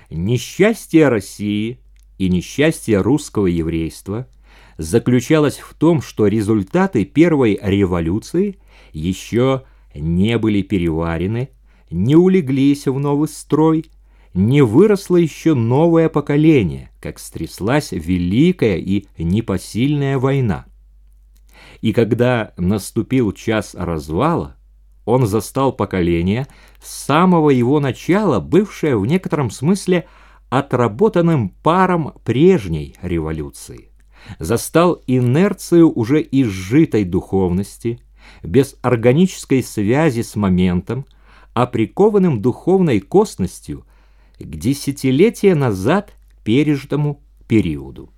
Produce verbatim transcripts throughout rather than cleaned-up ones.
Несчастье России и несчастье русского еврейства заключалось в том, что результаты первой революции еще не были переварены, не улеглись в новый строй, не выросло еще новое поколение, как стряслась великая и непосильная война. И когда наступил час развала, он застал поколение, с самого его начала бывшее в некотором смысле отработанным паром прежней революции. Застал инерцию уже изжитой духовности, без органической связи с моментом, а прикованным духовной косностью к десятилетия назад пережитому периоду.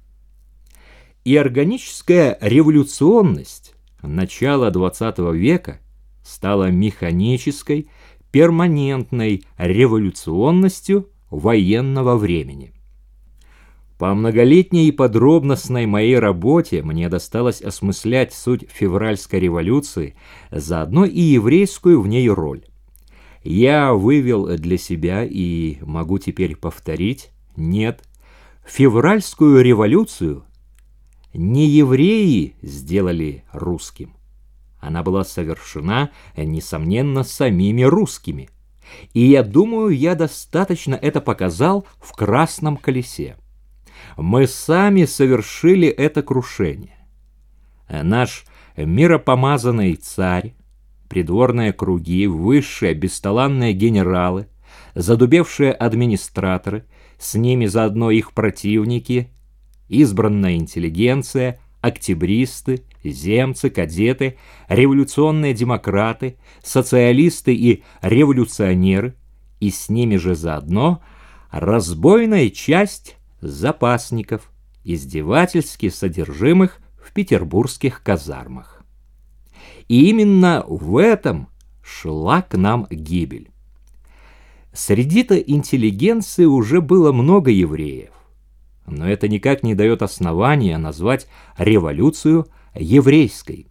И органическая революционность начала двадцатого века стала механической, перманентной революционностью военного времени. По многолетней и подробностной моей работе мне досталось осмыслять суть февральской революции, заодно и еврейскую в ней роль. Я вывел для себя, и могу теперь повторить, нет, февральскую революцию не евреи сделали русским. Она была совершена, несомненно, самими русскими. И я думаю, я достаточно это показал в «Красном колесе». Мы сами совершили это крушение. Наш миропомазанный царь, придворные круги, высшие бесталанные генералы, задубевшие администраторы, с ними заодно их противники, избранная интеллигенция, октябристы, земцы, кадеты, революционные демократы, социалисты и революционеры, и с ними же заодно разбойная часть запасников, издевательски содержимых в петербургских казармах. И именно в этом шла к нам гибель. Среди-то интеллигенции уже было много евреев, но это никак не дает основания назвать революцию еврейской.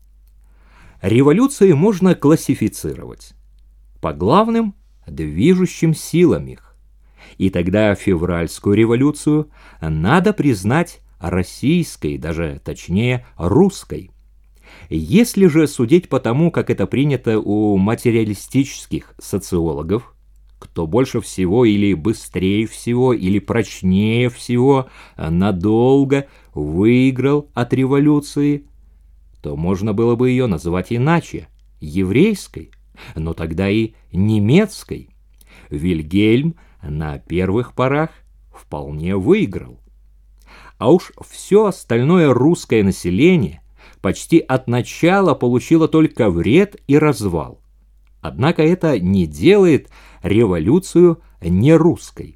Революции можно классифицировать по главным движущим силам их. И тогда февральскую революцию надо признать российской, даже точнее русской. Если же судить по тому, как это принято у материалистических социологов, кто больше всего или быстрее всего или прочнее всего надолго выиграл от революции, то можно было бы ее назвать иначе – еврейской, но тогда и немецкой. Вильгельм на первых порах вполне выиграл. А уж все остальное русское население почти от начала получило только вред и развал. Однако это не делает революцию нерусской.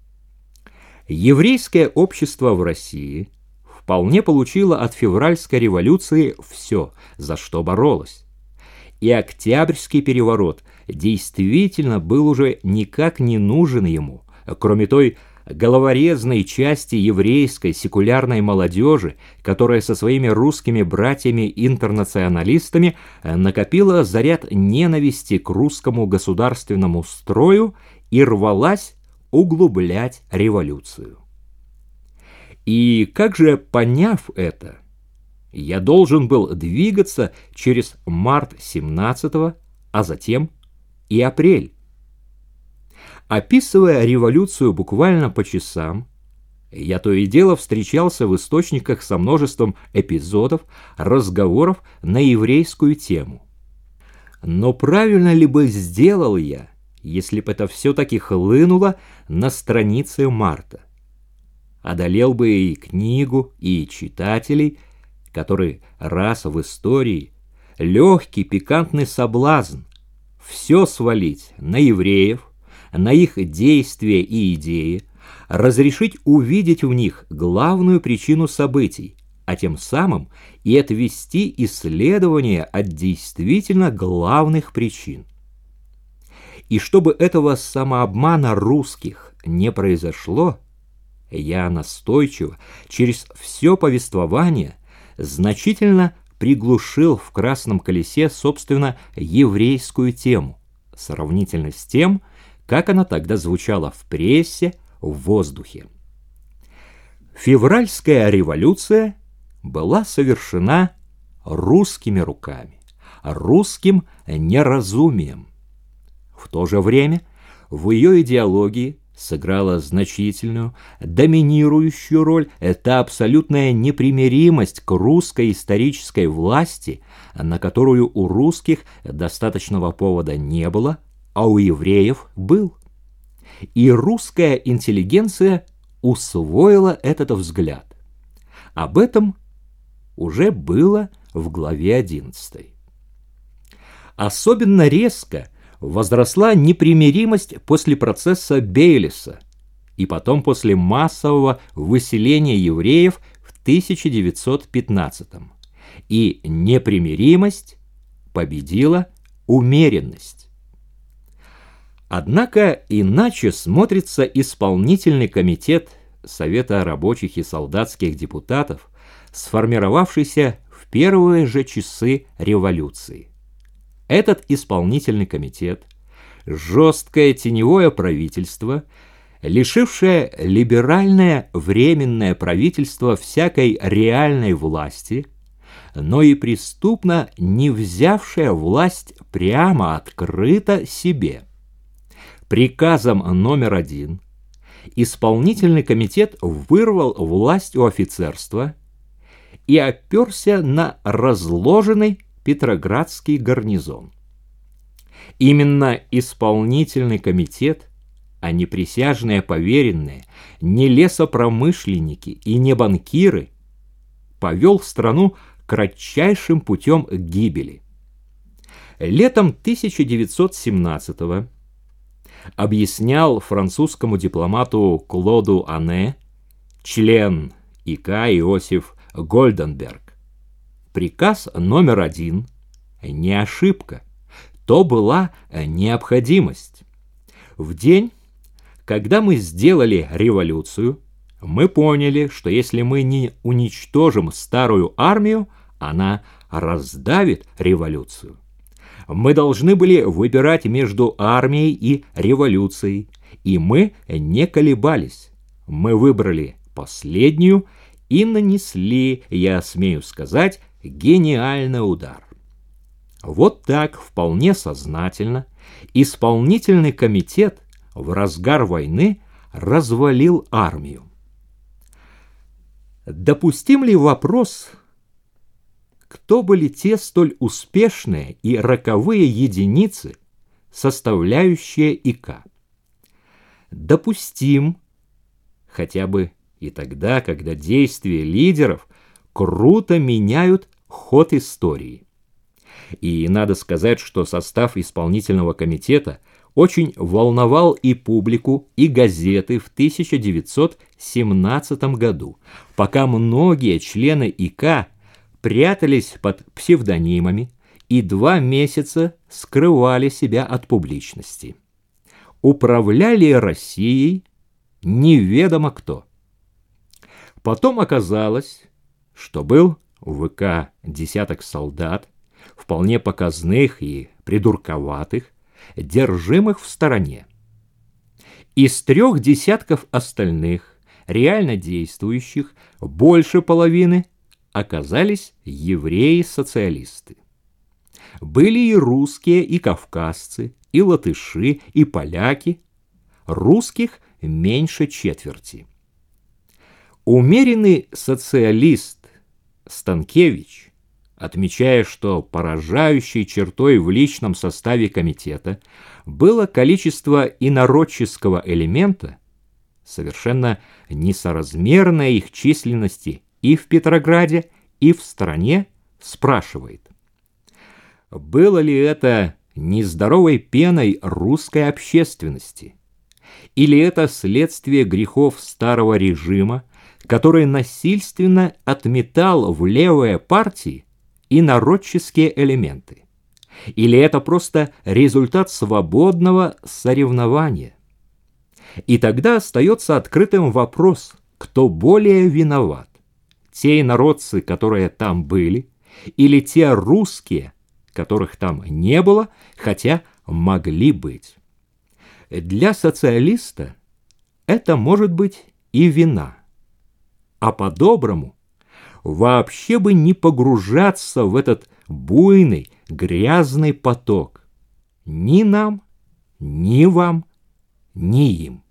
Еврейское общество в России вполне получило от февральской революции все, за что боролось. И Октябрьский переворот действительно был уже никак не нужен ему, кроме той головорезной части еврейской секулярной молодежи, которая со своими русскими братьями-интернационалистами накопила заряд ненависти к русскому государственному строю и рвалась углублять революцию. И как же, поняв это, я должен был двигаться через март семнадцатого, а затем и апрель. Описывая революцию буквально по часам, я то и дело встречался в источниках со множеством эпизодов, разговоров на еврейскую тему. Но правильно ли бы сделал я, если бы это все-таки хлынуло на странице марта? Одолел бы и книгу, и читателей, который раз в истории легкий пикантный соблазн все свалить на евреев, на их действия и идеи, разрешить увидеть в них главную причину событий, а тем самым и отвести исследование от действительно главных причин. И чтобы этого самообмана русских не произошло, я настойчиво через все повествование значительно приглушил в «Красном колесе», собственно, еврейскую тему, сравнительно с тем, как она тогда звучала в прессе, в воздухе. Февральская революция была совершена русскими руками, русским неразумием. В то же время в ее идеологии сыграла значительную, доминирующую роль эта абсолютная непримиримость к русской исторической власти, на которую у русских достаточного повода не было, а у евреев был. И русская интеллигенция усвоила этот взгляд. Об этом уже было в главе одиннадцатой. Особенно резко возросла непримиримость после процесса Бейлиса и потом после массового выселения евреев в тысяча девятьсот пятнадцатом. И непримиримость победила умеренность. Однако иначе смотрится исполнительный комитет Совета рабочих и солдатских депутатов, сформировавшийся в первые же часы революции. Этот исполнительный комитет, жесткое теневое правительство, лишившее либеральное временное правительство всякой реальной власти, но и преступно не взявшее власть прямо открыто себе. Приказом номер один исполнительный комитет вырвал власть у офицерства и оперся на разложенный Петроградский гарнизон. Именно исполнительный комитет, а не присяжные поверенные, не лесопромышленники и не банкиры, повел страну кратчайшим путем к гибели. Летом тысяча девятьсот семнадцатого объяснял французскому дипломату Клоду Ане член ИК Иосиф Гольденберг: приказ номер один не ошибка, то была необходимость. В день, когда мы сделали революцию, мы поняли, что если мы не уничтожим старую армию, она раздавит революцию. Мы должны были выбирать между армией и революцией, и мы не колебались. Мы выбрали последнюю и нанесли, я смею сказать, гениальный удар. Вот так вполне сознательно исполнительный комитет в разгар войны развалил армию. Допустим ли вопрос, кто были те столь успешные и роковые единицы, составляющие ИК? Допустим, хотя бы и тогда, когда действия лидеров круто меняют ход истории. И надо сказать, что состав исполнительного комитета очень волновал и публику, и газеты в тысяча девятьсот семнадцатом году, пока многие члены ИК прятались под псевдонимами и два месяца скрывали себя от публичности. Управляли Россией неведомо кто. Потом оказалось, что был в ВК десяток солдат, вполне показных и придурковатых, держимых в стороне. Из трех десятков остальных, реально действующих, больше половины оказались евреи-социалисты. Были и русские, и кавказцы, и латыши, и поляки. Русских меньше четверти. Умеренный социалист Станкевич, отмечая, что поражающей чертой в личном составе комитета было количество инородческого элемента, совершенно несоразмерное их численности и в Петрограде, и в стране, спрашивает: было ли это нездоровой пеной русской общественности? Или это следствие грехов старого режима, который насильственно отметал в левые партии инородческие элементы? Или это просто результат свободного соревнования? И тогда остается открытым вопрос, кто более виноват: те инородцы, которые там были, или те русские, которых там не было, хотя могли быть. Для социалиста это может быть и вина. А по-доброму вообще бы не погружаться в этот буйный, грязный поток. Ни нам, ни вам, ни им.